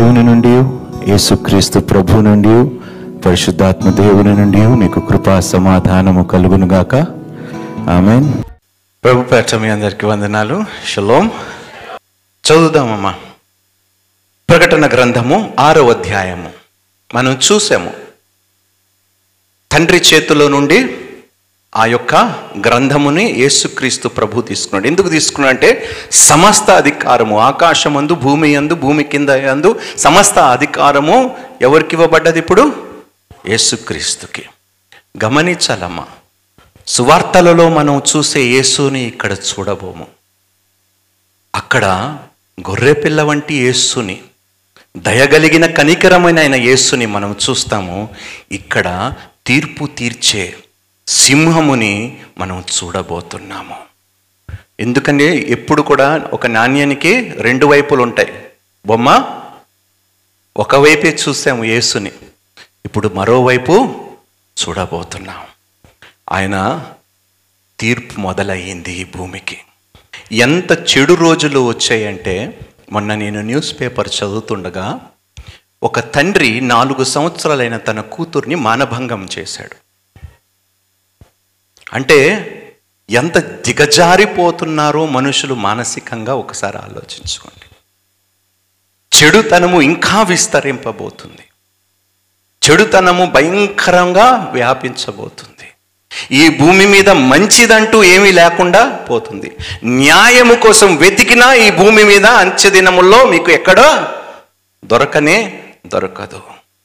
దేవుని నుండి, యేసుక్రీస్తు ప్రభు నుండి, పరిశుద్ధాత్మ దేవుని నుండి మీకు కృపా సమాధానము కలుగునుగాక. ఆమేన్. ప్రభు పేట మీ అందరికీ వందనాలు. షలోం. చదువుదామమ్మా. ప్రకటన గ్రంథము 6వ అధ్యాయము మనం చూసాము. తండ్రి చేతిలో నుండి ఆ యొక్క గ్రంథముని యేసుక్రీస్తు ప్రభు తీసుకున్నాడు. ఎందుకు తీసుకున్నాడు అంటే సమస్త అధికారము ఆకాశమందు, భూమి యందు, భూమి కింద యందు సమస్త అధికారము ఎవరికి ఇవ్వబడ్డది? ఇప్పుడు యేసుక్రీస్తుకి. గమనించాలమ్మా, సువార్తలలో మనం చూసే యేసుని ఇక్కడ చూడబోము. అక్కడ గొర్రెపిల్ల వంటి యేసుని, దయగలిగిన కనికరమైన ఆయన యేసుని మనం చూస్తాము. ఇక్కడ తీర్పు తీర్చే సింహముని మనం చూడబోతున్నాము. ఎందుకంటే ఎప్పుడు కూడా ఒక నాణ్యానికి రెండు వైపులు ఉంటాయి. బొమ్మ ఒకవైపే చూసాము యేసుని, ఇప్పుడు మరోవైపు చూడబోతున్నాం. ఆయన తీర్పు మొదలయ్యింది ఈ భూమికి. ఎంత చెడు రోజులు వచ్చాయంటే, మొన్న నేను న్యూస్ పేపర్ చదువుతుండగా ఒక తండ్రి 4 సంవత్సరాలైన తన కూతుర్ని మానభంగం చేశాడు. అంటే ఎంత దిగజారిపోతున్నారో మనుషులు మానసికంగా ఒకసారి ఆలోచించుకోండి. చెడుతనము ఇంకా విస్తరింపబోతుంది. చెడుతనము భయంకరంగా వ్యాపించబోతుంది. ఈ భూమి మీద మంచిదంటూ ఏమీ లేకుండా పోతుంది. న్యాయము కోసం వెతికినా ఈ భూమి మీద అంచె దినముల్లో మీకు ఎక్కడో దొరకదు.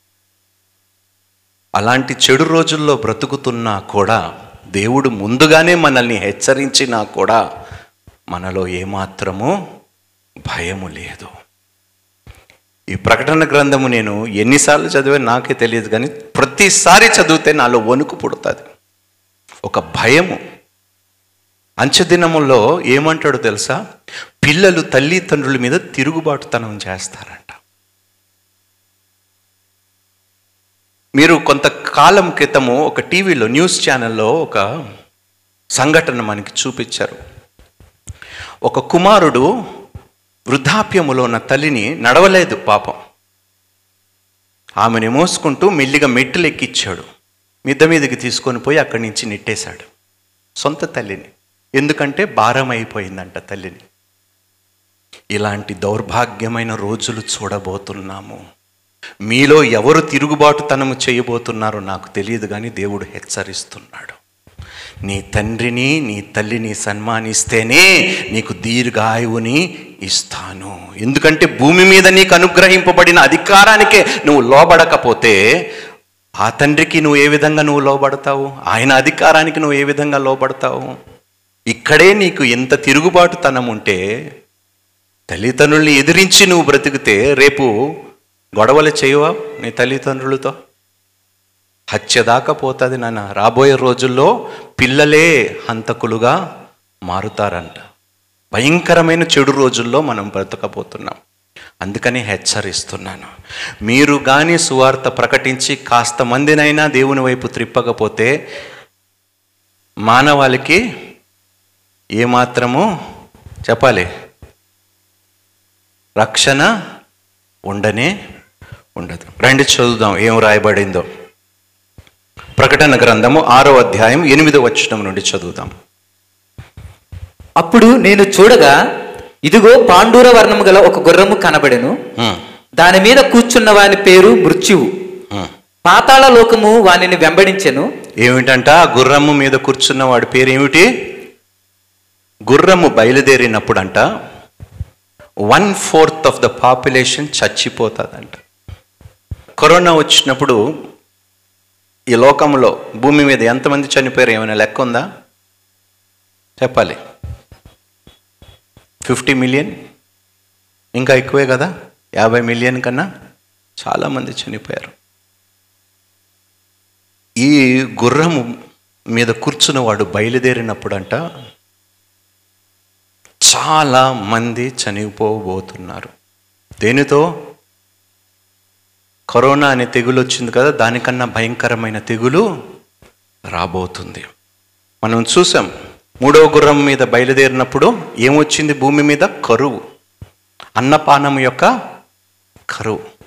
అలాంటి చెడు రోజుల్లో బ్రతుకుతున్నా కూడా, దేవుడు ముందుగానే మనల్ని హెచ్చరించినా కూడా మనలో ఏమాత్రము భయము లేదు. ఈ ప్రకటన గ్రంథము నేను ఎన్నిసార్లు చదివాను నాకే తెలియదు, కానీ ప్రతిసారి చదివితే నాలో వణుకు పుడుతుంది, ఒక భయము. అంచెదినముల్లో ఏమంటాడో తెలుసా? పిల్లలు తల్లిదండ్రుల మీద తిరుగుబాటుతనం చేస్తారంట. మీరు కొంతకాలం క్రితము ఒక టీవీలో, న్యూస్ ఛానల్లో ఒక సంఘటన మనకి చూపించారు. ఒక కుమారుడు వృద్ధాప్యములో ఉన్న తల్లిని నడవలేదు పాపం. ఆమెను మోసుకుంటూ మెల్లిగా మెట్లు ఎక్కించాడు. మిద్ద మీదకి తీసుకొని పోయి అక్కడి నుంచి నెట్టేశాడు సొంత తల్లిని. ఎందుకంటే భారం అయిపోయిందంట తల్లిని. ఇలాంటి దౌర్భాగ్యమైన రోజులు చూడబోతున్నాము. మీలో ఎవరు తిరుగుబాటుతనము చేయబోతున్నారో నాకు తెలియదు, కానీ దేవుడు హెచ్చరిస్తున్నాడు. నీ తండ్రిని నీ తల్లిని సన్మానిస్తేనే నీకు దీర్ఘాయువుని ఇస్తాను. ఎందుకంటే భూమి మీద నీకు అనుగ్రహింపబడిన అధికారానికే నువ్వు లోబడకపోతే ఆ తండ్రికి నువ్వు ఏ విధంగా నువ్వు లోబడతావు? ఆయన అధికారానికి నువ్వు ఏ విధంగా లోబడతావు? ఇక్కడే నీకు ఎంత తిరుగుబాటుతనం ఉంటే, తల్లిదండ్రుల్ని ఎదిరించి నువ్వు బ్రతికితే రేపు గొడవలు చేయవా నీ తల్లిదండ్రులతో? హత్య దాకా పోతుంది నాన్న. రాబోయే రోజుల్లో పిల్లలే హంతకులుగా మారుతారంట. భయంకరమైన చెడు రోజుల్లో మనం బ్రతకబోతున్నాం. అందుకని హెచ్చరిస్తున్నాను, మీరు కానీ సువార్త ప్రకటించి కాస్త మందినైనా దేవుని వైపు త్రిప్పకపోతే మానవాళికి ఏమాత్రము చెప్పాలి రక్షణ ఉండదు. రండి చదువుదాం ఏం రాయబడిందో. ప్రకటన గ్రంథము 6వ అధ్యాయం 8వ వచనం నుండి చదువుదాం. అప్పుడు నేను చూడగా, ఇదిగో పాండూర వర్ణము గల ఒక గుర్రము కనబడెను. దాని మీద కూర్చున్న వాని పేరు మృత్యువు. పాతాళ లోకము వానిని వెంబడించెను. ఏమిటంట? గుర్రము మీద కూర్చున్న వాడి పేరు ఏమిటి? గుర్రము బయలుదేరినప్పుడంట 1/4 ఆఫ్ ద పాపులేషన్ చచ్చిపోతుందంట. కరోనా వచ్చినప్పుడు ఈ లోకంలో భూమి మీద ఎంతమంది చనిపోయారు? ఏమైనా లెక్క ఉందా? చెప్పాలి. 50 మిలియన్, ఇంకా ఎక్కువే కదా, 50 మిలియన్ కన్నా చాలామంది చనిపోయారు. ఈ గుర్రము మీద కూర్చున్నవాడు బయలుదేరినప్పుడంట చాలా మంది చనిపోబోతున్నారు. దేనితో? కరోనా అనే తెగులు వచ్చింది కదా, దానికన్నా భయంకరమైన తెగులు రాబోతుంది. మనం చూసాం 3వ గుర్రం మీద బయలుదేరినప్పుడు ఏమొచ్చింది? భూమి మీద కరువు, అన్నపానం యొక్క కరువు.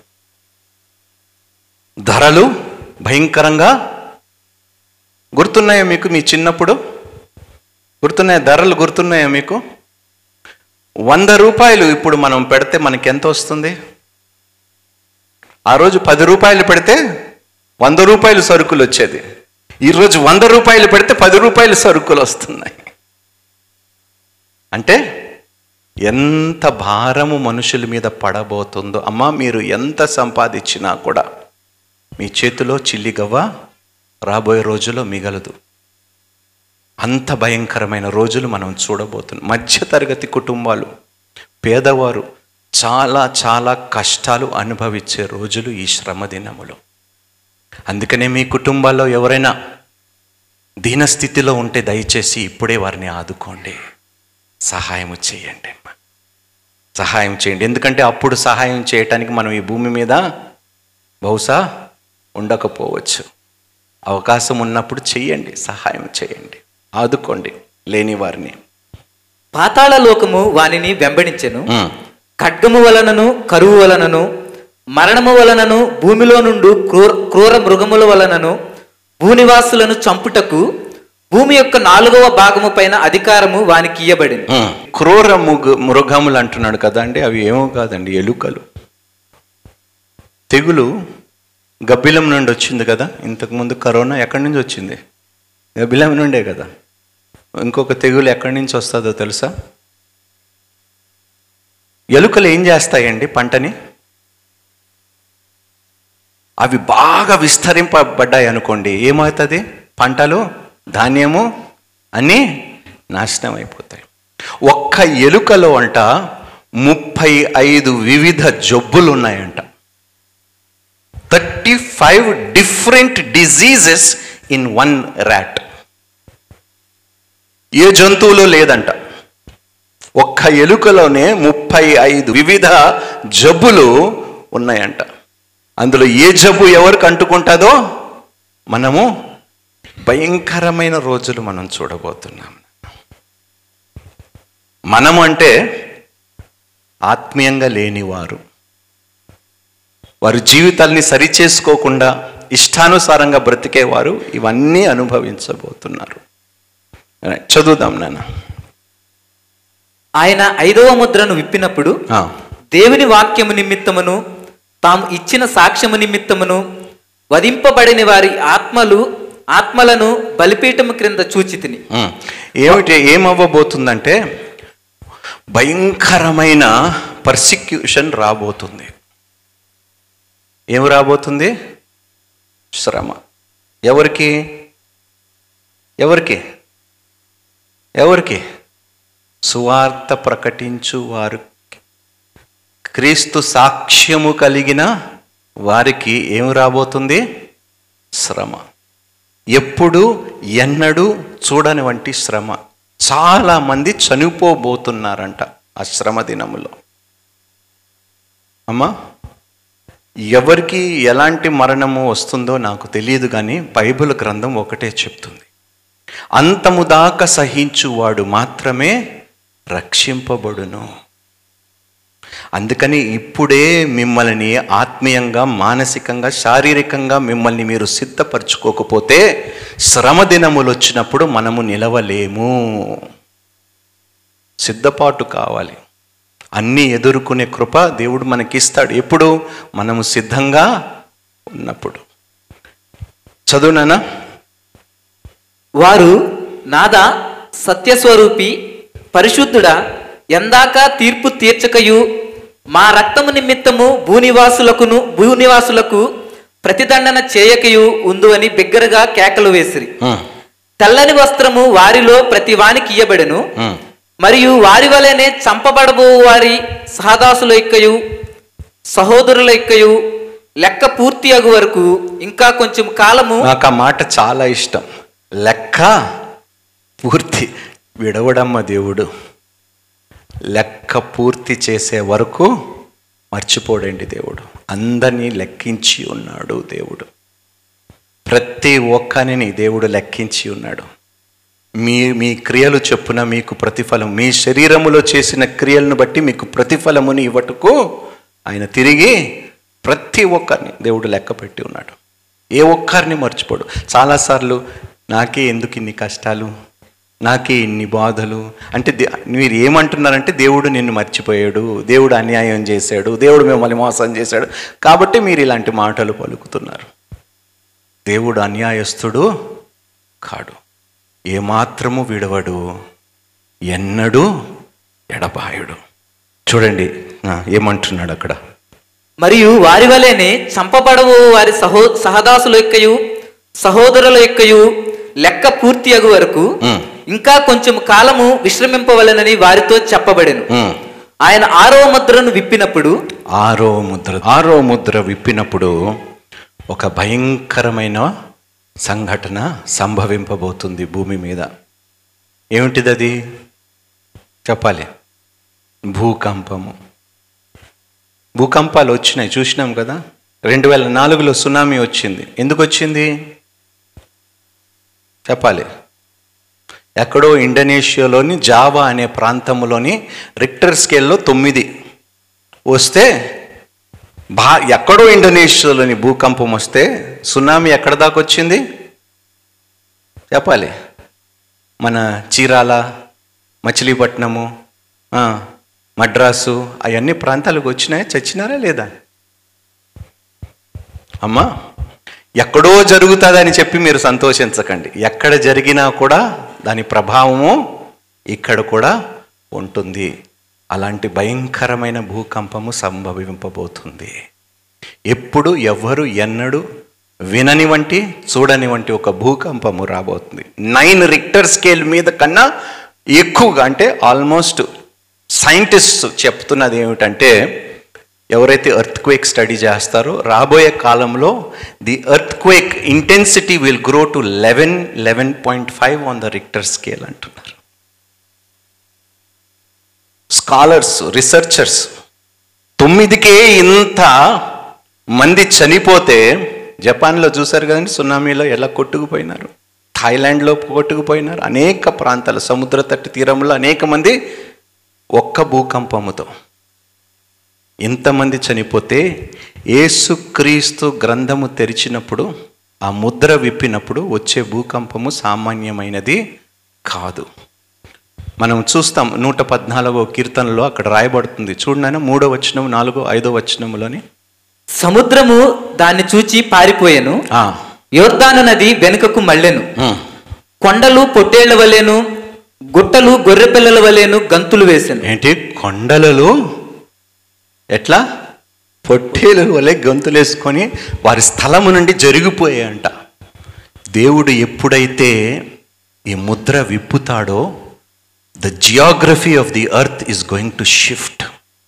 ధరలు భయంకరంగా గుర్తున్నాయా మీకు? మీ చిన్నప్పుడు గుర్తున్నాయా? ధరలు గుర్తున్నాయా మీకు? 100 రూపాయలు ఇప్పుడు మనం పెడితే మనకి ఎంత వస్తుంది? ఆ రోజు 10 రూపాయలు పెడితే 100 రూపాయలు సరుకులు వచ్చేది. ఈరోజు 100 రూపాయలు పెడితే 10 రూపాయలు సరుకులు వస్తున్నాయి. అంటే ఎంత భారము మనుషుల మీద పడబోతుందో. అమ్మా, మీరు ఎంత సంపాదించినా కూడా మీ చేతిలో చిల్లిగవ్వ రాబోయే రోజుల్లో మిగలదు. అంత భయంకరమైన రోజులు మనం చూడబోతున్నాం. మధ్యతరగతి కుటుంబాలు, పేదవారు చాలా చాలా కష్టాలు అనుభవించే రోజులు ఈ శ్రమ దినములు. అందుకనే మీ కుటుంబాల్లో ఎవరైనా దీనస్థితిలో ఉంటే దయచేసి ఇప్పుడే వారిని ఆదుకోండి, సహాయం చేయండి అమ్మా, సహాయం చేయండి. ఎందుకంటే అప్పుడు సహాయం చేయటానికి మనం ఈ భూమి మీద బహుశా ఉండకపోవచ్చు. అవకాశం ఉన్నప్పుడు చెయ్యండి, సహాయం చేయండి, ఆదుకోండి లేని వారిని. పాతాళ లోకము వానిని వెంబడించెను. ఖడ్గము వలనను, కరువు వలనను, మరణము వలనను, భూమిలో నుండి క్రూర మృగముల వలనను భూనివాసులను చంపుటకు భూమి యొక్క 4వ భాగము పైన అధికారము వానికి ఇయ్యబడింది. క్రూర మృగములు అంటున్నాడు కదా అండి, అవి ఏమో కాదండి, ఎలుకలు. తెగులు గబ్బిలం నుండి వచ్చింది కదా. ఇంతకుముందు కరోనా ఎక్కడి నుంచి వచ్చింది? గబ్బిలం నుండే కదా. ఇంకొక తెగులు ఎక్కడి నుంచి వస్తుందో తెలుసా? ఎలుకలు ఏం చేస్తాయండి పంటని? అవి బాగా విస్తరింపబడ్డాయి అనుకోండి, ఏమవుతుంది? పంటలు, ధాన్యము అన్నీ నాశనం అయిపోతాయి. ఒక్క ఎలుకలో అంట 35 వివిధ జబ్బులు ఉన్నాయంట. 35 డిఫరెంట్ డిజీజెస్ ఇన్ 1 rat. ఏ జంతువులో లేదంట. ఒక్క ఎలుకలోనే 35 వివిధ జబ్బులు ఉన్నాయంట. అందులో ఏ జబ్బు ఎవరికి అంటుకుంటుందో మనము భయంకరమైన రోజులు మనం చూడబోతున్నాం. మనము అంటే ఆత్మీయంగా లేనివారు, వారి జీవితాల్ని సరిచేసుకోకుండా ఇష్టానుసారంగా బ్రతికేవారు ఇవన్నీ అనుభవించబోతున్నారు. చదువుదాం నాన్న. ఆయన 5వ ముద్రను విప్పినప్పుడు దేవుని వాక్యము నిమిత్తమును తాము ఇచ్చిన సాక్ష్యము నిమిత్తమును వధింపబడిన వారి ఆత్మలను బలిపీఠము క్రింద చూచితిని. ఏమవ్వబోతుందంటే భయంకరమైన పర్సిక్యూషన్ రాబోతుంది. ఏం రాబోతుంది? శ్రమ. ఎవరికి ఎవరికి ఎవరికి? సువార్త ప్రకటించు వారు, క్రీస్తు సాక్ష్యము కలిగిన వారికి ఏం రాబోతుంది? శ్రమ. ఎప్పుడు ఎన్నడూ చూడని వంటి శ్రమ. చాలామంది చనిపోబోతున్నారంట ఆ శ్రమ దినములో. అమ్మా, ఎవరికి ఎలాంటి మరణము వస్తుందో నాకు తెలియదు, కానీ బైబిల్ గ్రంథం ఒకటే చెప్తుంది, అంతము దాకా సహించువాడు మాత్రమే రక్షింపబడును. అందుకని ఇప్పుడే మిమ్మల్ని ఆత్మీయంగా, మానసికంగా, శారీరకంగా మిమ్మల్ని మీరు సిద్ధపరచుకోకపోతే శ్రమ దినములు వచ్చినప్పుడు మనము నిలవలేము. సిద్ధపాటు కావాలి. అన్నీ ఎదుర్కొనే కృప దేవుడు మనకిస్తాడు ఎప్పుడు? మనము సిద్ధంగా ఉన్నప్పుడు. చదువునానా. వారు నాదా సత్యస్వరూపి పరిశుద్ధుడా, ఎందాక తీర్పు తీర్చకయు మా రక్తము నిమిత్తము భూనివాసులకు ప్రతిదండన చేయకయు ఉందు అని బిగ్గరగా కేకలు వేసిరి. తెల్లని వస్త్రము వారిలో ప్రతి వానికి ఇయ్యబడెను. మరియు వారి వలనే చంపబడబో వారి సహదాసుల యొక్కయు సహోదరుల యొక్కయు లెక్క పూర్తి అగు వరకు ఇంకా కొంచెం కాలము. నాకు ఆ మాట చాలా ఇష్టం. లెక్క పూర్తి విడవడమ్మ దేవుడు. లెక్క పూర్తి చేసే వరకు మర్చిపోడండి దేవుడు. అందరినీ లెక్కించి ఉన్నాడు దేవుడు. ప్రతి ఒక్కరిని దేవుడు లెక్కించి ఉన్నాడు. మీ క్రియలు చొప్పున మీకు ప్రతిఫలం, మీ శరీరములో చేసిన క్రియలను బట్టి మీకు ప్రతిఫలముని ఇవ్వటకు ఆయన తిరిగి ప్రతి ఒక్కరిని దేవుడు లెక్క పెట్టి ఉన్నాడు. ఏ ఒక్కరిని మర్చిపోడు. చాలాసార్లు నాకే ఎందుకు ఇన్ని కష్టాలు, నాకే ఇన్ని బాధలు అంటే మీరు ఏమంటున్నారంటే దేవుడు నిన్ను మర్చిపోయాడు, దేవుడు అన్యాయం చేశాడు, దేవుడు మిమ్మల్ని మోసం చేశాడు కాబట్టి మీరు ఇలాంటి మాటలు పలుకుతున్నారు. దేవుడు అన్యాయస్తుడు కాడు, ఏమాత్రము విడవడు, ఎన్నడూ ఎడబాయుడు. చూడండి ఏమంటున్నాడు అక్కడ. మరియు వారి వలెనే చంపబడవు వారి సహదాసుల యొక్కయు సహోదరుల యొక్కయు లెక్క పూర్తి అగు వరకు ఇంకా కొంచెం కాలము విశ్రమింపవలెనని వారితో చెప్పబడెను. ఆయన ఆరో ముద్రను విప్పినప్పుడు ఆరో ముద్ర విప్పినప్పుడు ఒక భయంకరమైన సంఘటన సంభవింపబోతుంది భూమి మీద. ఏమిటిది అది చెప్పాలి? భూకంపము. భూకంపాలు వచ్చినాయి, చూసినాం కదా. 2004లో సునామీ వచ్చింది. ఎందుకు వచ్చింది చెప్పాలి? ఎక్కడో ఇండోనేషియాలోని జావా అనే ప్రాంతంలోని రిక్టర్ స్కేల్లో 9 వస్తే ఎక్కడో ఇండోనేషియాలోని భూకంపం వస్తే సునామీ ఎక్కడ దాకా వచ్చింది చెప్పాలి? మన చీరాల, మచిలీపట్నము, మద్రాసు అవన్నీ ప్రాంతాలకు వచ్చినాయి. చచ్చినారా లేదా? అమ్మా, ఎక్కడో జరుగుతుందని చెప్పి మీరు సంతోషించకండి. ఎక్కడ జరిగినా కూడా దాని ప్రభావము ఇక్కడ కూడా ఉంటుంది. అలాంటి భయంకరమైన భూకంపము సంభవింపబోతుంది. ఎప్పుడు ఎవ్వరు ఎన్నడూ వినని వంటి చూడని వంటి ఒక భూకంపము రాబోతుంది. 9 రిక్టర్ స్కేల్ మీద కన్నా ఎక్కువగా, అంటే ఆల్మోస్ట్ సైంటిస్ట్ చెప్తున్నది ఏమిటంటే, ఎవరైతే ఎర్త్ క్వేక్ స్టడీ చేస్తారో రాబోయే కాలంలో the earthquake intensity will grow to 11.5 on the Richter scale అంటున్నారు స్కాలర్స్, రీసెర్చర్స్. 9కే ఇంత మంది చనిపోతే, జపాన్లో చూశారు కదండి సునామీలో ఎలా కొట్టుకుపోయినారు, థాయిలాండ్లో కొట్టుకుపోయినారు, అనేక ప్రాంతాల సముద్ర తట్టు తీరంలో అనేక మంది ఒక్క భూకంపముతో. ఇంతమంది చనిపోతే యేసుక్రీస్తు గ్రంథము తెరిచినప్పుడు, ఆ ముద్ర విప్పినప్పుడు వచ్చే భూకంపము సామాన్యమైనది కాదు. మనం చూస్తాం 114వ కీర్తనలో అక్కడ రాయబడుతుంది. చూడండి 3వ వచనం, 4వ 5వ వచనములోని, సముద్రము దాన్ని చూచి పారిపోయెను, యోర్దాను నది వెనుకకు మళ్ళెను, కొండలు పొట్టేళ్ల వలెను, గుట్టలు గొర్రె పిల్లల వలెను గంతులు వేసాను. ఏంటి? కొండలలో ఎట్లా పొట్టేల వలె గంతులేసుకొని వారి స్థలము నుండి జరిగిపోయాయంట. దేవుడు ఎప్పుడైతే ఈ ముద్ర విప్పుతాడో, the geography of the earth is going to shift.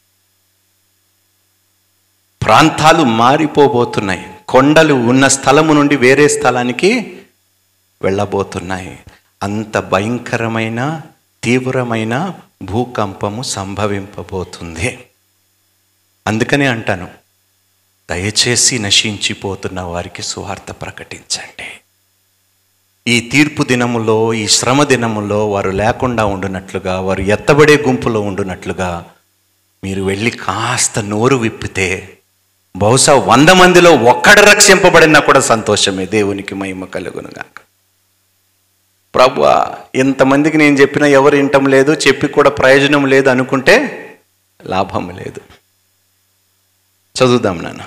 ప్రాంతాలు మారిపోబోతున్నాయి. కొండలు ఉన్న స్థలము నుండి వేరే స్థలానికి వెళ్ళబోతున్నాయి. అంత భయంకరమైన తీవ్రమైన భూకంపము సంభవింపబోతుంది. అందుకనే అంటాను, దయచేసి నశించిపోతున్న వారికి సువార్త ప్రకటించండి. ఈ తీర్పు దినములో, ఈ శ్రమ దినములో వారు లేకుండా ఉండునట్లుగా, వారు ఎత్తబడే గుంపులో ఉండునట్లుగా మీరు వెళ్ళి కాస్త నోరు విప్పితే బహుశా 100 మందిలో ఒక్కడు రక్షింపబడినా కూడా సంతోషమే. దేవునికి మహిమ కలుగునుగాక. ప్రభువా, ఇంతమందికి నేను చెప్పినా ఎవరు వినటం లేదు, చెప్పి కూడా ప్రయోజనం లేదు అనుకుంటే లాభం లేదు. చదువుదాం నాన్న.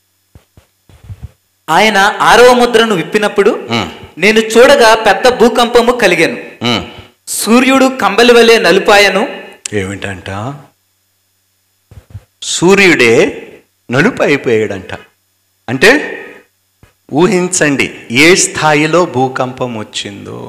ఆయన 6వ ముద్రను విప్పినప్పుడు నేను చూడగా పెద్ద భూకంపము కలిగాను. సూర్యుడు కంబలి వలె నలుపాయను. ఏమిటంట? సూర్యుడే నలుపు అయిపోయాడంట. అంటే ఊహించండి ఏ స్థాయిలో భూకంపం వచ్చిందో.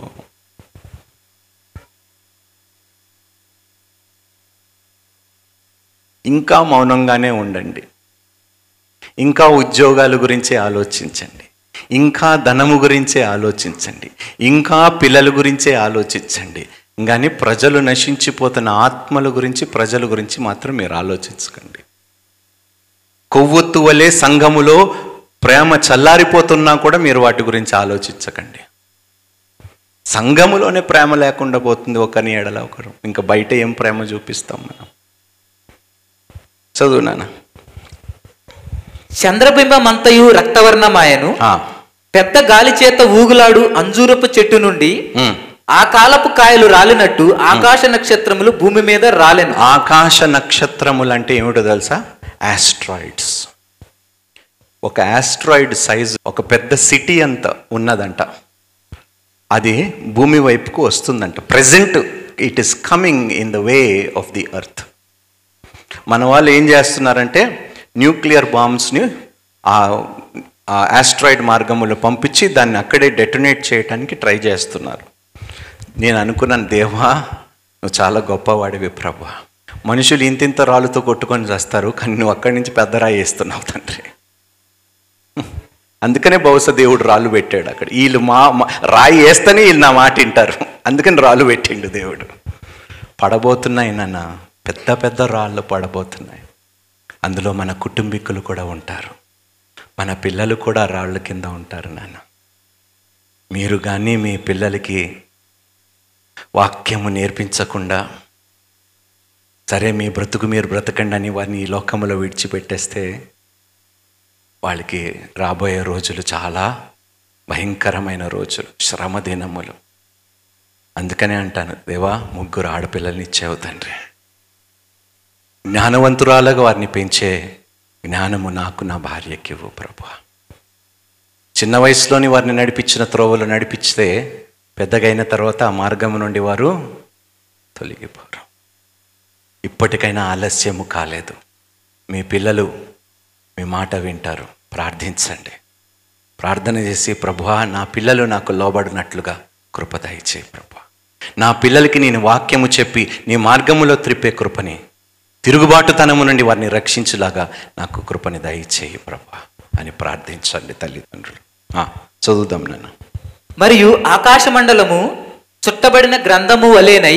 ఇంకా మౌనంగానే ఉండండి. ఇంకా ఉద్యోగాల గురించి ఆలోచించండి, ఇంకా ధనము గురించే ఆలోచించండి, ఇంకా పిల్లల గురించే ఆలోచించండి. కానీ ప్రజలు నశించిపోతున్న ఆత్మల గురించి, ప్రజల గురించి మాత్రం మీరు ఆలోచించకండి. కొవ్వొత్తు వలె సంఘములో ప్రేమ చల్లారిపోతున్నా కూడా మీరు వాటి గురించి ఆలోచించకండి. సంఘములోనే ప్రేమ లేకుండా పోతుంది ఒకరిని ఎడల ఒకరు, ఇంకా బయట ఏం ప్రేమ చూపిస్తాం మనం? చదువు నాన్న. చంద్రబింబమంతయు రక్తవర్ణమాయను, పెద్ద గాలి చేత ఊగులాడు అంజూరపు చెట్టు నుండి ఆ కాలపు కాయలు రాలినట్టు ఆకాశ నక్షత్రములు భూమి మీద రాలెను. ఆకాశ నక్షత్రములు అంటే ఏమిటో తెలుసా? ఆస్ట్రాయిడ్స్. ఒక ఆస్ట్రాయిడ్ సైజ్ ఒక పెద్ద సిటీ అంత ఉన్నదంట. అది భూమి వైపుకు వస్తుందంట. Present it is coming in the way of the earth. మన వాళ్ళు ఏం చేస్తున్నారంటే న్యూక్లియర్ బాంబ్స్ని ఆ ఆస్ట్రాయిడ్ మార్గములో పంపించి దాన్ని అక్కడే డెటోనేట్ చేయడానికి ట్రై చేస్తున్నారు. నేను అనుకున్నాను, దేవా నువ్వు చాలా గొప్పవాడివి ప్రభా. మనుషులు ఇంతింత రాళ్ళతో కొట్టుకొని చేస్తారు, కానీ నువ్వు అక్కడి నుంచి పెద్ద రాయి వేస్తున్నావు తండ్రి. అందుకనే బహుశా దేవుడు రాళ్ళు పెట్టాడు అక్కడ. వీళ్ళు రాయి వేస్తేనే వీళ్ళు నా మాట వింటారు, అందుకని రాళ్ళు పెట్టిండు దేవుడు. పడబోతున్నాయి నాన్న, పెద్ద పెద్ద రాళ్ళు పడబోతున్నాయి. అందులో మన కుటుంబీకులు కూడా ఉంటారు, మన పిల్లలు కూడా రాళ్ళ కింద ఉంటారు నాన్న. మీరు కానీ మీ పిల్లలకి వాక్యము నేర్పించకుండా, సరే మీ బ్రతుకు మీరు బ్రతకండి అని వారిని ఈ లోకములో విడిచిపెట్టేస్తే వాళ్ళకి రాబోయే రోజులు చాలా భయంకరమైన రోజులు, శ్రమ దినములు. అందుకనే అంటాను, దేవా 3 ఆడపిల్లల్ని ఇచ్చావు తండ్రి. జ్ఞానవంతురాలుగా వారిని పెంచే జ్ఞానము నాకు నా భార్యకి ఇవ్వు ప్రభా. చిన్న వయసులోని వారిని నడిపించిన త్రోవలు నడిపిస్తే పెద్దగైన తర్వాత ఆ మార్గం నుండి వారు తొలగిపోరు. ఇప్పటికైనా ఆలస్యము కాలేదు. మీ పిల్లలు మీ మాట వింటారు. ప్రార్థించండి. ప్రార్థన చేసి, ప్రభువా నా పిల్లలు నాకు లోబడినట్లుగా కృప దయచేయి ప్రభువా. నా పిల్లలకి నేను వాక్యము చెప్పి నీ మార్గములో త్రిప్పే కృపని, తిరుగుబాటుతనము నుండి వారిని రక్షించులాగా నాకు కృపని దయచేయి ప్రభువా అని ప్రార్థించండి తల్లిదండ్రులు. చదువుదాం నన్ను. మరియు ఆకాశ మండలము చుట్టబడిన గ్రంథము వలెనై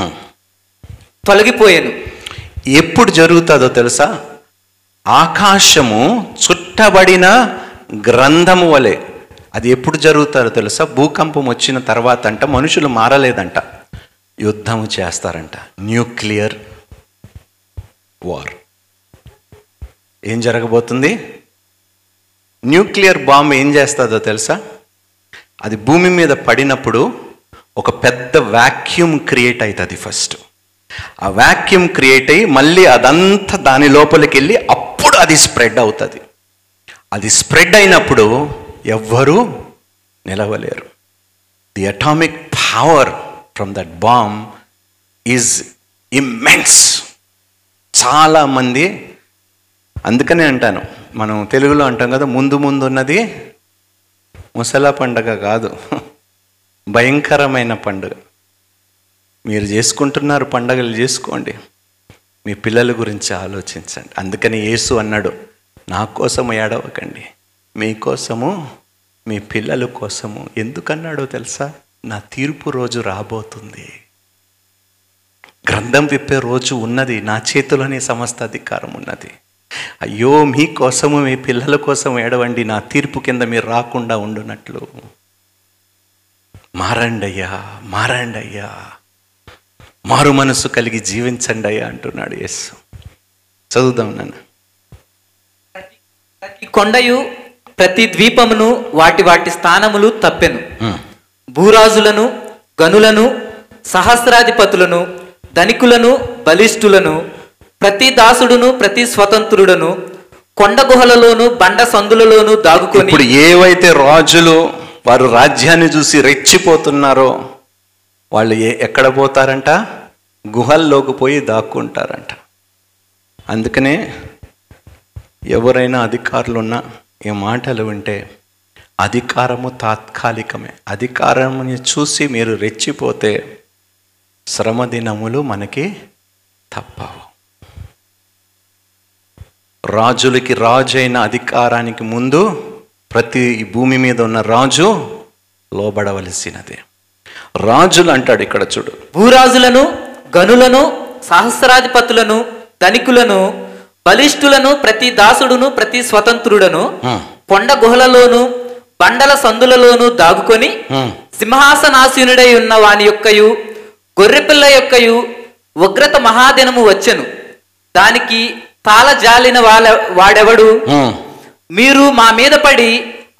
తొలగిపోయాను. ఎప్పుడు జరుగుతుందో తెలుసా? ఆకాశము చుట్టబడిన గ్రంథము వలె. అది ఎప్పుడు జరుగుతుందో తెలుసా? భూకంపం వచ్చిన తర్వాత అంట. మనుషులు మారలేదంట, యుద్ధము చేస్తారంట. Nuclear war. ఏం జరగబోతుంది? న్యూక్లియర్ బాంబ్ ఏం చేస్తుందో తెలుసా? అది భూమి మీద పడినప్పుడు ఒక పెద్ద వాక్యూమ్ క్రియేట్ అవుతుంది ఫస్ట్. ఆ వాక్యూమ్ క్రియేట్ అయ్యి మళ్ళీ అదంతా దాని లోపలికి వెళ్ళి అప్పుడు అది స్ప్రెడ్ అవుతుంది. అది స్ప్రెడ్ అయినప్పుడు ఎవ్వరూ నిలవలేరు. The atomic power from that bomb is immense. చాలామంది, అందుకనే అంటాను, మనం తెలుగులో అంటాం కదా, ముందు ముందు ఉన్నది ముసలా పండగ కాదు, భయంకరమైన పండుగ. మీరు చేసుకుంటున్నారు, పండగలు చేసుకోండి, మీ పిల్లల గురించి ఆలోచించండి. అందుకని యేసు అన్నాడు, నా కోసం ఏడవకండి, మీకోసము మీ పిల్లల కోసము. ఎందుకన్నాడో తెలుసా? నా తీర్పు రోజు రాబోతుంది, గ్రంథం విప్పే రోజు ఉన్నది, నా చేతిలోనే సమస్త అధికారం ఉన్నది. అయ్యో మీకోసము మీ పిల్లల కోసం ఏడవండి, నా తీర్పు కింద మీరు రాకుండా ఉండునట్లు. మారండి అయ్యా, మారండి అయ్యా, మారు మనసు కలిగి జీవించండి అయ్యా అంటున్నాడు యేసు. చదువుదాం నన్ను. ప్రతి కొండయు ప్రతి ద్వీపమును వాటి వాటి స్థానములు తప్పెను. భూరాజులను, గనులను, సహస్రాధిపతులను, ధనికులను, బలిష్ఠులను, ప్రతి దాసుడును, ప్రతి స్వతంత్రుడును కొండ గుహలలోను బండ సందులలోను దాగుకొని. ఇప్పుడు ఏవైతే రాజులు వారు రాజ్యాన్ని చూసి రెచ్చిపోతున్నారో వాళ్ళు ఎక్కడ పోతారంట? గుహల్లోకి పోయి దాక్కుంటారంట. అందుకనే ఎవరైనా అధికారులు ఉన్నా ఈ మాటలు వింటే, అధికారము తాత్కాలికమే. అధికారముని చూసి మీరు రెచ్చిపోతే శ్రమ దినములు మనకి తప్పవు. రాజులకి రాజు అయిన అధికారానికి ముందు ప్రతి భూమి మీద ఉన్న రాజు లోబడవలసినదే. రాజులు అంటాడు ఇక్కడ చూడు. భూరాజులను, గనులను, సహస్రాధిపతులను, ధనికులను, బలిష్ఠులను, ప్రతి దాసుడును, ప్రతి స్వతంత్రుడను కొండ గుహలలోను బండల సందులలోను దాగుకొని, సింహాసనాసీనుడై ఉన్న వాని యొక్కయు గొర్రెపిల్ల యొక్కయు ఉగ్రత మహాదినము వచ్చెను. దానికి తాళజాలిన వాడెవడు? మీరు మా మీద పడి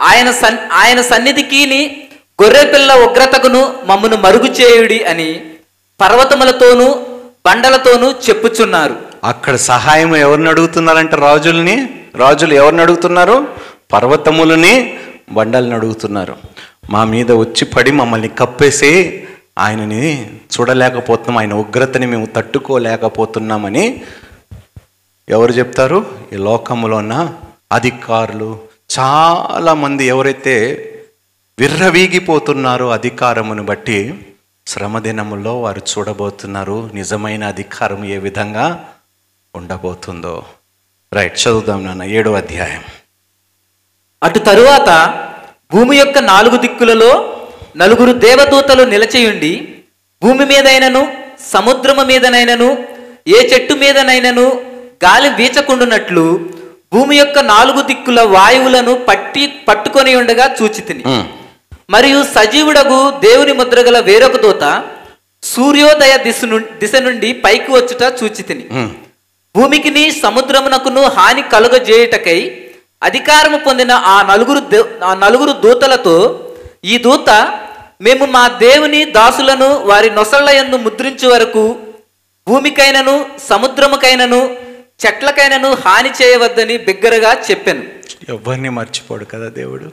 ఆయన సన్నిధికి గొర్రెపిల్ల ఉగ్రతకును మమ్మను మరుగు చేయుడి అని పర్వతములతోనూ బండలతోనూ చెప్పుచున్నారు. అక్కడ సహాయం ఎవరిని అడుగుతున్నారంటే రాజులు ఎవరిని అడుగుతున్నారు? పర్వతములని బండల్ని అడుగుతున్నారు. మా మీద వచ్చి పడి మమ్మల్ని కప్పేసి ఆయనని చూడలేకపోతున్నాం, ఆయన ఉగ్రతని మేము తట్టుకోలేకపోతున్నామని ఎవరు చెప్తారు? ఈ లోకంలో ఉన్న అధికారులు చాలామంది ఎవరైతే విర్రవీగిపోతున్నారో అధికారమును బట్టి శ్రమదినములో వారు చూడబోతున్నారు నిజమైన అధికారం ఏ విధంగా ఉండబోతుందో. రైట్, చదువుదాం నాన్న 7వ అధ్యాయం. అటు తరువాత భూమి యొక్క 4 దిక్కులలో 4 దేవదూతలు నిలచియుండి భూమి మీదైనను సముద్రము మీదనైనను ఏ చెట్టు మీదనైనను గాలి వీచకుండునట్లు భూమి యొక్క 4 దిక్కుల వాయువులను పట్టుకొని ఉండగా చూచితిని. మరియు సజీవుడగు దేవుని ముద్రగల వేరొక దూత సూర్యోదయ దిశ నుండి పైకి వచ్చుట చూచితిని. భూమికిని సముద్రమునకును హాని కలుగజేయుటకై అధికారము పొందిన ఆ 4 దూతలతో ఈ దూత, మేము మా దేవుని దాసులను వారి నొసళ్ల యందు ముద్రించు వరకు భూమికైనను సముద్రముకైనను చెట్లకైనను హాని చేయవద్దని బిగ్గరగా చెప్పాను. ఎవరిని మర్చిపోడు కదా దేవుడు.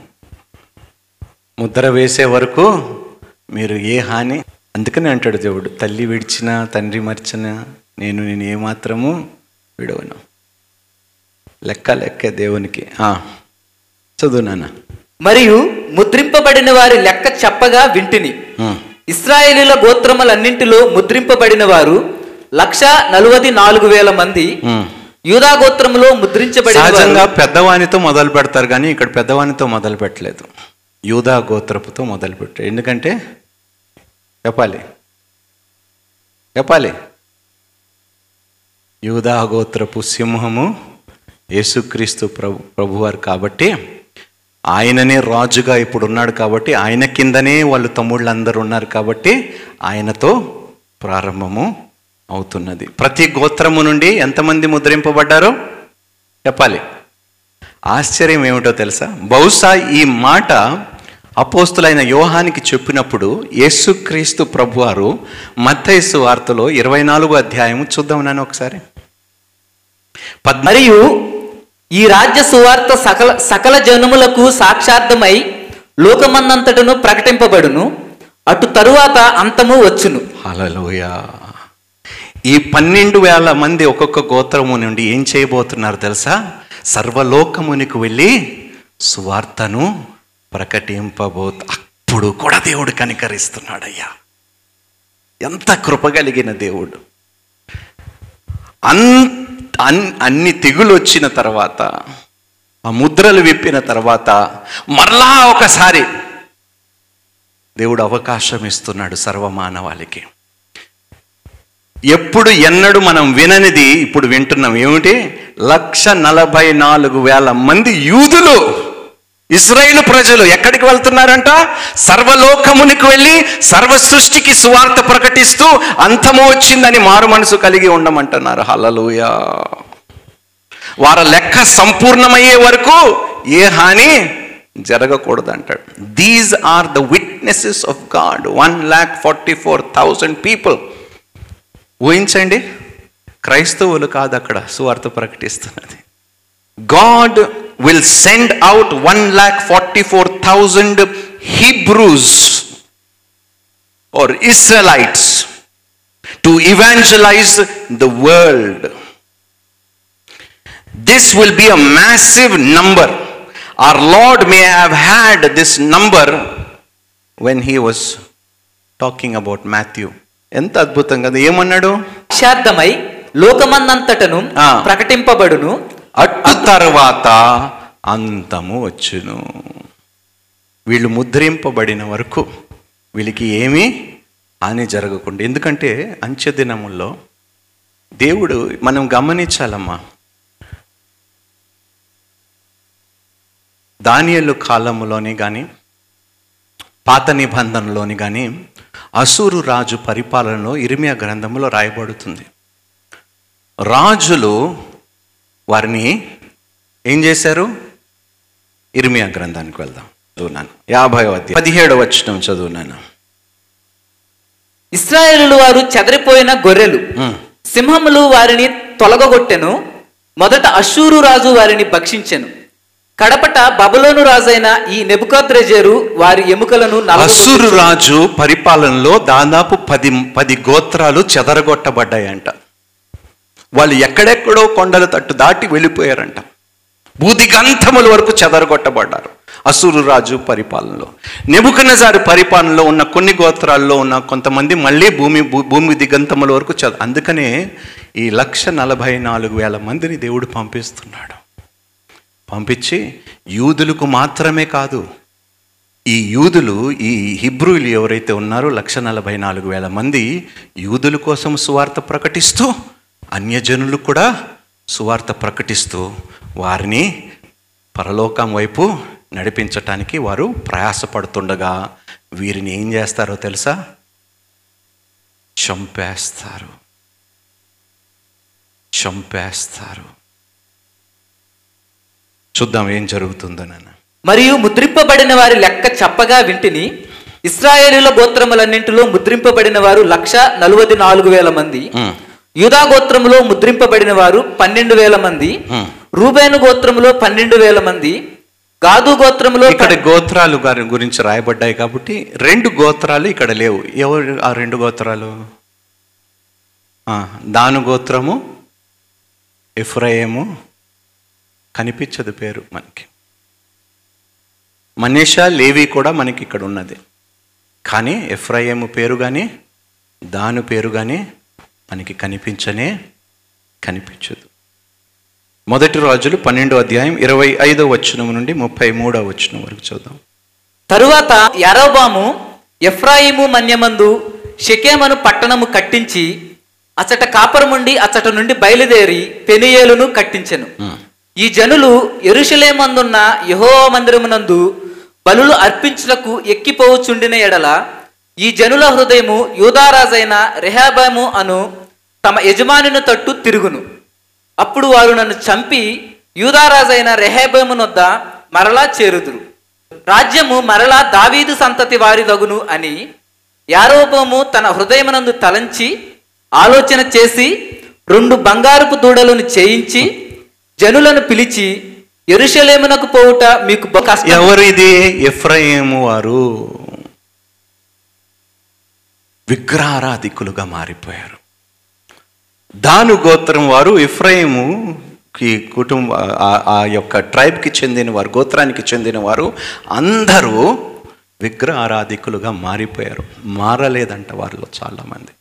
ముద్ర వేసే వరకు మీరు ఏ హాని, అందుకని అంటాడు దేవుడు, తల్లి విడిచినా తండ్రి మర్చినా నేను ఏమాత్రము విడవను. లెక్కే దేవునికి. చదువు నాన్న. మరియు ముద్రింపబడిన వారి లెక్క చెప్పగా వింటిని. ఇశ్రాయేలీయుల గోత్రములన్నింటిలో ముద్రింపబడిన వారు 144,000 మంది. యూదా గోత్రములో ముద్రించబడిన సహజంగా పెద్దవానితో మొదలు పెడతారు, కానీ ఇక్కడ పెద్దవానితో మొదలు పెట్టలేదు, యూదా గోత్రపుతో మొదలు పెట్టారు. ఎందుకంటే చెప్పాలి యూదా గోత్రపు సింహము యేసుక్రీస్తు ప్రభువారు కాబట్టి ఆయననే రాజుగా ఇప్పుడు ఉన్నాడు కాబట్టి ఆయన కిందనే వాళ్ళు తమ్ముళ్ళందరూ ఉన్నారు కాబట్టి ఆయనతో ప్రారంభము అవుతున్నది. ప్రతి గోత్రము నుండి ఎంతమంది ముద్రింపబడ్డారో చెప్పాలి. ఆశ్చర్యం ఏమిటో తెలుసా? బహుశా ఈ మాట అపోస్తులైన యోహానికి చెప్పినప్పుడు యేసుక్రీస్తు ప్రభువారు మత్తయి సువార్తలో 24వ అధ్యాయము చూద్దాం నాన్న ఒకసారి. మరియు ఈ రాజ్య సువార్త సకల జనములకు సాక్షార్థమై లోకమందంతటను ప్రకటింపబడును, అటు తరువాత అంతము వచ్చును. హల్లెలూయా. ఈ 12,000 మంది ఒక్కొక్క గోత్రము నుండి ఏం చేయబోతున్నారు తెలుసా? సర్వలోకమునికి వెళ్ళి సువార్తను అప్పుడు కూడా దేవుడు కనికరిస్తున్నాడయ్యా. ఎంత కృపగలిగిన దేవుడు. అన్ని తెగులు వచ్చిన తర్వాత, ఆ ముద్రలు విప్పిన తర్వాత మరలా ఒకసారి దేవుడు అవకాశం ఇస్తున్నాడు సర్వమానవాళికి. ఎన్నడూ మనం విననిది ఇప్పుడు వింటున్నాం. ఏమిటి? 144,000 మంది యూదులు, ఇశ్రాయేలు ప్రజలు ఎక్కడికి వెళ్తున్నారంట? సర్వలోకమునికి వెళ్ళి సర్వ సృష్టికి సువార్త ప్రకటిస్తూ అంతము వచ్చిందని మారు మనసు కలిగి ఉండమంటున్నారు. హల్లెలూయా. వారి లెక్క సంపూర్ణమయ్యే వరకు ఏ హాని జరగకూడదు అంటాడు. These are the witnesses of God. 144,000 people. ఊహించండి, క్రైస్తవులు కాదు అక్కడ సువార్త ప్రకటిస్తున్నది. God will send out 144,000 Hebrews or Israelites to evangelize the world. This will be a massive number. Our Lord may have had this number when he was talking about Matthew. ఎంత అద్భుతం కదా. ఏమన్నాడు? సాక్షార్థమై లోకమందంతటను ప్రకటింపబడును, అటు తర్వాత అంతము వచ్చును. వీళ్ళు ముద్రింపబడిన వరకు వీళ్ళకి ఏమీ హాని జరగకుండా. ఎందుకంటే అంచె దినముల్లో దేవుడు, మనం గమనించాలమ్మా, దానియేలు కాలంలోని కానీ పాత నిబంధనలోని కానీ అసూరు రాజు పరిపాలనలో ఇర్మియా గ్రంథంలో రాయబడుతుంది. రాజులు వారిని ఏం చేశారు? ఇర్మియా గ్రంథానికి వెళ్దాం. చదువునాను 50వ అధ్యాయం 17వ వచనం చదువునాను. ఇశ్రాయేలు వారు చెదరిపోయిన గొర్రెలు, సింహములు వారిని తొలగొట్టెను. మొదట అష్షూరు రాజు వారిని భక్షించెను. కడపట బబులోను రాజైన ఈ నెబుకద్రెజరు వారి ఎముకలను అష్షూరు రాజు పరిపాలనలో దాదాపు 10 గోత్రాలు చెదరగొట్టబడ్డాయంట. వాళ్ళు ఎక్కడెక్కడో కొండల తట్టు దాటి వెళ్ళిపోయారంట. భూదిగంతముల వరకు చెదరగొట్టబడ్డారు అష్షూరు రాజు పరిపాలనలో. నెబుకద్నెజరు పరిపాలనలో ఉన్న కొన్ని గోత్రాల్లో ఉన్న కొంతమంది మళ్ళీ భూమి దిగంతముల వరకు అందుకనే ఈ 1,44,000 మందిని దేవుడు పంపిస్తున్నాడు. పంపించి యూదులకు మాత్రమే కాదు, ఈ యూదులు, ఈ హిబ్రూలు ఎవరైతే ఉన్నారో 1,44,000 మంది యూదుల కోసం సువార్త ప్రకటిస్తూ, అన్యజనులు కూడా సువార్త ప్రకటిస్తూ వారిని పరలోకం వైపు నడిపించటానికి వారు ప్రయాసపడుతుండగా వీరిని ఏం చేస్తారో తెలుసా? చంపేస్తారు. చూద్దాం ఏం జరుగుతుందో నాన్న. మరియు ముద్రింపబడిన వారి లెక్క చెప్పగా వింటిని. ఇశ్రాయేలీయుల గోత్రములన్నింటిలో ముద్రింపబడిన వారు 1,44,000 మంది. యూదా గోత్రములో ముద్రింపబడిన వారు 12,000 మంది. రూబేను గోత్రములో 12,000 మంది. గాదు గోత్రములో ఇక్కడ గోత్రాలు గురించి రాయబడ్డాయి కాబట్టి 2 గోత్రాలు ఇక్కడ లేవు. ఎవరు ఆ 2 గోత్రాలు? దాను గోత్రము, ఎఫ్రాయిము. కనిపించదు పేరు మనకి. మనీషా, లేవి కూడా మనకి ఇక్కడ ఉన్నది. కానీ ఎఫ్రాయిము పేరు కానీ దాను పేరు కానీ మనకి కనిపించదు. మొదటి రాజులు 12వ అధ్యాయం 25వ వచనం నుండి 33వ వచనం వరకు చూద్దాం. తరువాత యరొబాము ఎఫ్రాయిము మన్యమందు షెకెమును పట్టణము కట్టించి అచట కాపురముండి అచట నుండి బయలుదేరి పెనీయేలును కట్టించెను. ఈ జనులు యెరూషలేమందున్న యెహోవా మందిరమునందు బలులు అర్పించుటకు ఎక్కిపోవుచుండిన ఎడల ఈ జనుల హృదయము యూదారాజైన రెహబాము అను తమ యజమానుని తట్టు తిరుగును. అప్పుడు వారు నన్ను చంపి యూదారాజైన రెహబామునొద్ద మరలా చేరుదురు. రాజ్యము మరలా దావీదు సంతతి వారిదగును అని యారోబాము తన హృదయమునందు తలంచి ఆలోచన చేసి 2 బంగారపు దూడలను చేయించి జనులను పిలిచి యెరూషలేమునకు పోవుట మీకు కష్టం. ఎవరిది? ఎఫ్రాయిము వారు విగ్రహారాధికులుగా మారిపోయారు. దాను గోత్రం వారు ఎఫ్రాయిముకి ఆ యొక్క ట్రైబ్కి చెందిన వారు, గోత్రానికి చెందిన వారు అందరూ విగ్రహారాధికులుగా మారిపోయారు. మారలేదంట వారిలో చాలామంది.